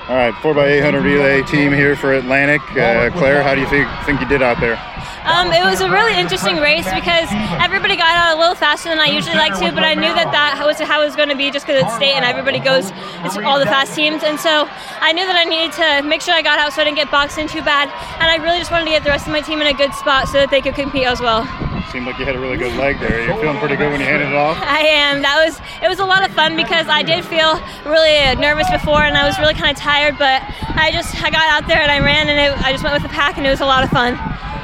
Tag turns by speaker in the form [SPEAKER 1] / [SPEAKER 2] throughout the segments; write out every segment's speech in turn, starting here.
[SPEAKER 1] All right, 4x800 relay team here for Atlantic. Claire, how do you think you did out there?
[SPEAKER 2] It was a really interesting race because everybody got out a little faster than I usually like to, but I knew that was how it was going to be just because it's state and everybody goes, it's all the fast teams. And so I knew that I needed to make sure I got out so I didn't get boxed in too bad. And I really just wanted to get the rest of my team in a good spot so that they could compete as well.
[SPEAKER 1] Seemed like you had a really good leg there. You're feeling pretty good when you handed it off?
[SPEAKER 2] I am. It was a lot of fun because I did feel really nervous before and I was really kind of tired, but I got out there and I ran and I just went with the pack and it was a lot of fun.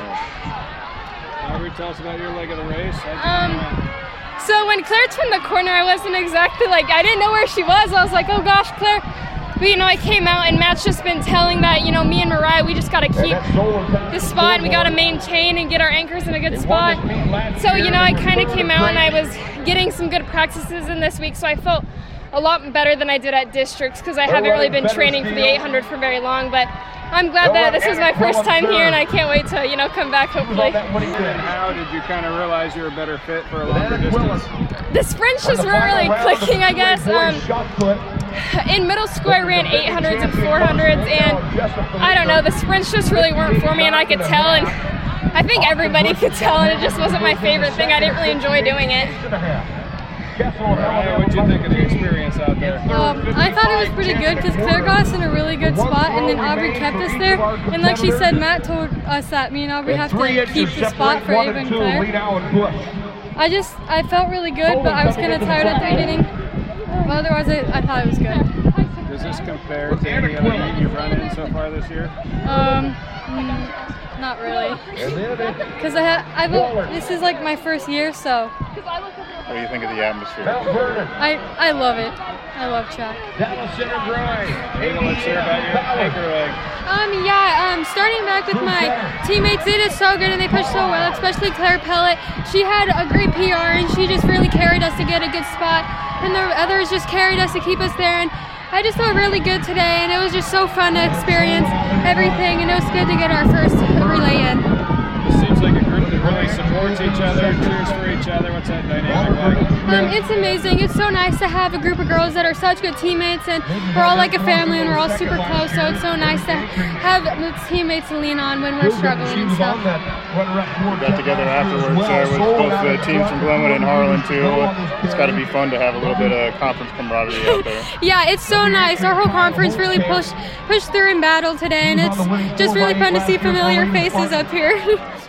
[SPEAKER 3] Tell us about your leg of the race.
[SPEAKER 4] So when Claire turned the corner, I wasn't exactly I didn't know where she was. I was like, oh gosh, Claire. But I came out and Matt's just been telling that, me and Mariah, we just got to keep the spot and we got to maintain and get our anchors in a good spot. So, I kind of came out and I was getting some good practices in this week, so I felt a lot better than I did at districts because I haven't really been training for the 800 for very long, but I'm glad that this was my first time here and I can't wait to, come back hopefully.
[SPEAKER 3] And how did you kind of realize you were a better fit for a longer distance?
[SPEAKER 4] The sprints just weren't really clicking, I guess. In middle school, I ran 800s and 400s, and I don't know, the sprints just really weren't for me, and I could tell, and I think everybody could tell, and it just wasn't my favorite thing. I didn't really enjoy doing it.
[SPEAKER 3] What did you think of the experience out there?
[SPEAKER 5] I thought it was pretty good because Claire got us in a really good spot, and then Aubrey kept us there. And like she said, Matt told us that me and Aubrey have to keep the spot for Ava and Claire. I felt really good, but I was kind of tired at the beginning. But otherwise, I thought it was good.
[SPEAKER 3] Does this compare to any other meet you've run in so far this year?
[SPEAKER 5] Not really. Because this is like my first year, so.
[SPEAKER 1] What do you think of the atmosphere?
[SPEAKER 5] I love it. I love track.
[SPEAKER 3] Let's hear about your anchor leg.
[SPEAKER 5] Starting back with my teammates, they did so good and they pushed so well, especially Claire Pellet. She had a great PR and she just really carried us to get a good spot, and the others just carried us to keep us there. And I just felt really good today, and it was just so fun to experience everything, and it was good to get our first relay in.
[SPEAKER 3] It seems like a group that really supports each other, cheers for each other. What's that dynamic like?
[SPEAKER 5] It's amazing. It's so nice to have a group of girls that are such good teammates, and we're all like a family and we're all super close, so it's so nice to have teammates to lean on when we're struggling and stuff.
[SPEAKER 1] We got together afterwards with both the teams from Glenwood and Harlan too. It's got to be fun to have a little bit of conference camaraderie out there.
[SPEAKER 5] Yeah, it's so nice. Our whole conference really pushed through in battle today, and it's just really fun to see familiar faces up here.